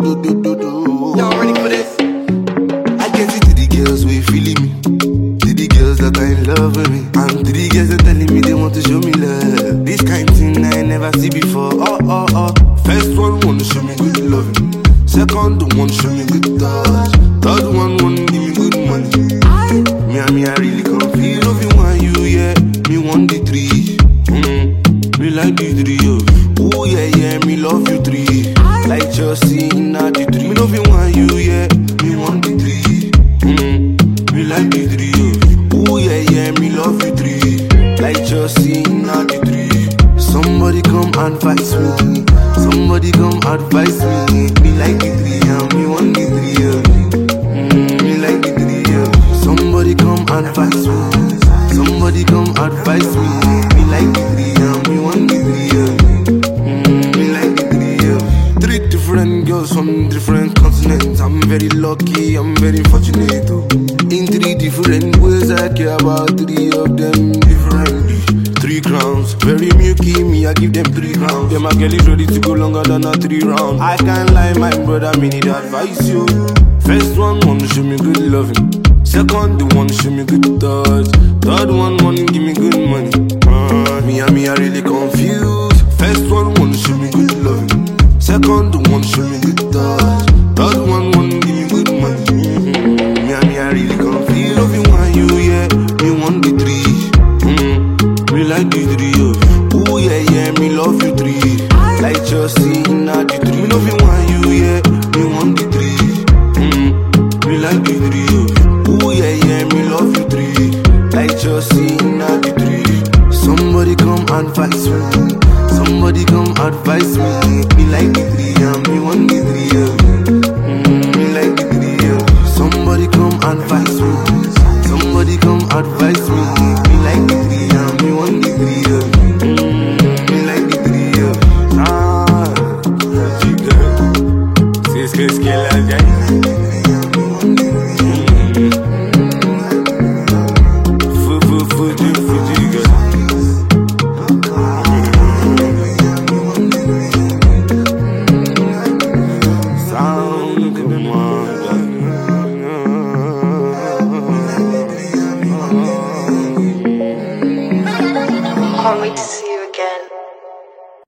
Y'all ready for this? I get it to the girls we feeling me, to the girls that are in love with me, and to the girls that telling me they want to show me love. This kind thing I never see before. First one wanna show me good loving, second one show me good touch, third one wanna give me good money. Me I really confused. Love you want you, yeah. Me want the three. Me like the three, yo. Oh yeah, me love you three. Like Chelsea in the three. Me love you want you, yeah. Me want the three. Me like the three, yo. Oh yeah, me love you three. Like Chelsea in the three. Somebody come advise me. Somebody come advise me. Me like the three, and me want the three, yo. Me like the three, yo. Somebody come advise me. Somebody come advise me. Me like the three, and me want the three, yo. Me like the three, yo. Three different girls from different continents. I'm very lucky, I'm very fortunate too. In three different ways, I care about three of them differently. 3 crowns, very milky, me I give them 3 crowns. Yeah, my girl is ready to go longer than a 3 round. I can't lie, my brother, me need advice, yo. First one wanna show me good loving, second one show me good touch, third one wanna give me good money. Me I really confused. First one wanna show me good loving, second one show me good touch, third one wanna give me good money. Me I really confused. Love you want you, yeah. Me want the three. Me like the three, yo. Oh yeah, me love you three. Like Chelsea in the three. Me love you want you, yeah. Me want the three. Me like the three.